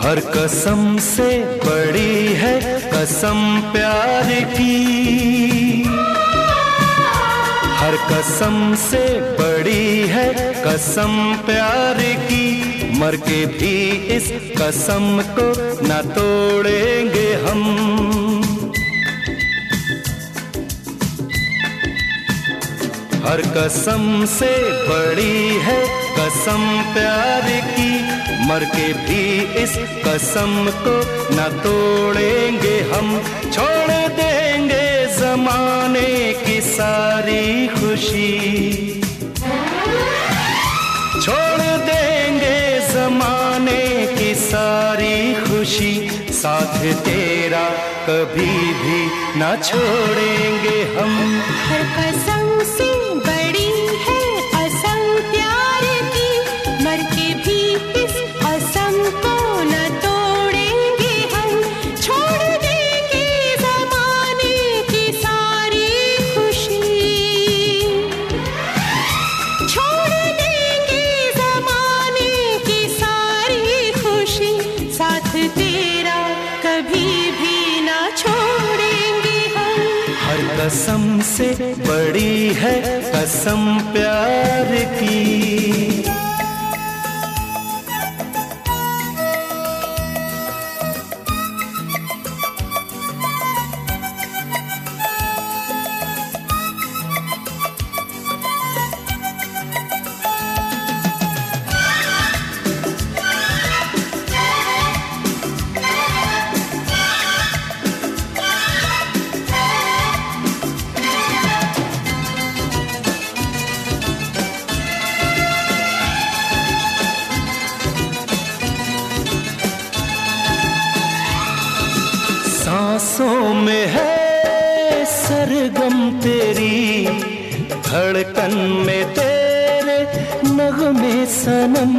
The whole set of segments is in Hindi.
हर कसम से बड़ी है कसम प्यार की, हर कसम से बड़ी है कसम प्यार की, मर के भी इस कसम को न तोड़ेंगे हम। हर कसम से बड़ी है कसम प्यार की, मर के भी इस कसम को न तोड़ेंगे हम। छोड़ देंगे जमाने की सारी खुशी, छोड़ देंगे जमाने की सारी खुशी, साथ तेरा कभी भी न छोड़ेंगे हम। हर कसम से बड़ी है कसम प्यार की, मर के भी इस कसम को न तोड़ेंगे हम। छोड़ देंगे जमाने की सारी खुशी, छोड़ देंगे जमाने की सारी खुशी, साथ तेरा कभी भी न छोड़ेंगे हम। हर कसम से बड़ी है कसम प्यार की। सांसों में है सरगम तेरी, धड़कन में तेरे नगमे सनम।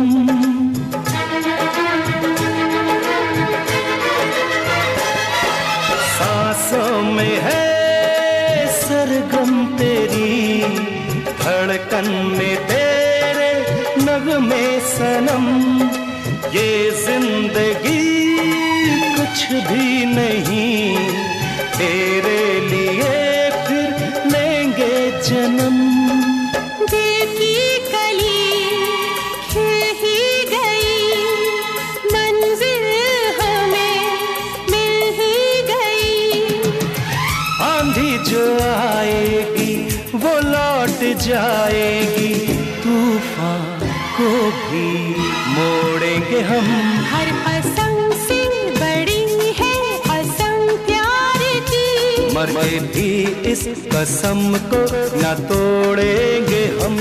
सांसों में है सरगम तेरी, धड़कन में तेरे नगमे सनम। ये जिंदगी कुछ भी नहीं, तेरे लिए फिर लेंगे जन्म। दिल की कली खिल ही गई, मंजिल हमें मिल ही गई। आंधी जो आएगी वो लौट जाएगी, तूफान को भी मोड़ेंगे हम। हर कसम से बड़ी है कसम प्यार की, मर के भी इस कसम को न तोड़ेंगे हम।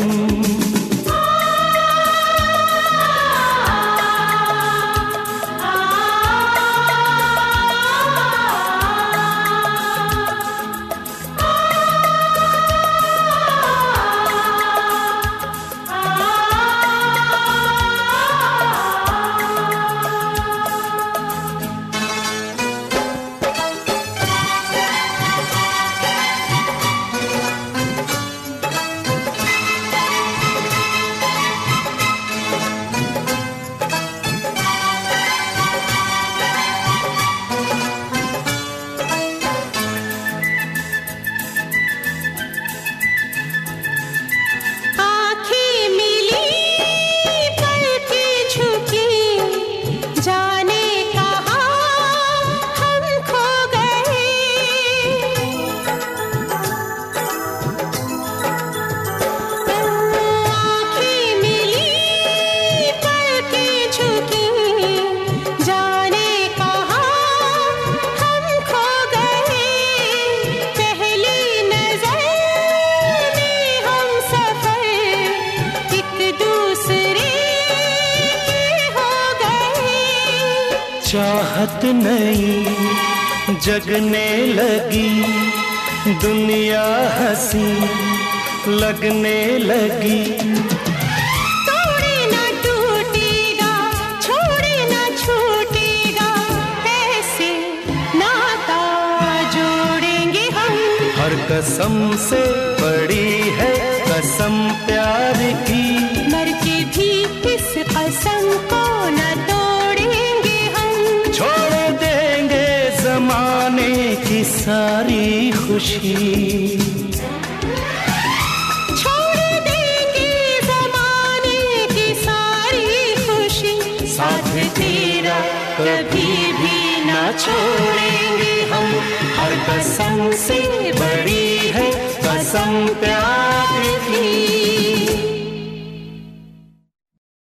चाहत नहीं जगने लगी, दुनिया हंसी लगने लगी। तोड़े ना टूटेगा, छोड़े ना छूटेगा, ऐसे नाता जोड़ेंगे हम। हर कसम से बड़ी है कसम प्यार की, मर के भी इस कसम को न तोड़ेंगे हम। सारी खुशी। छोड़ देंगे ज़माने की सारी खुशी, साथ तेरा कभी भी ना छोड़ेंगे हम। हर कसम से बड़ी है कसम प्यार की।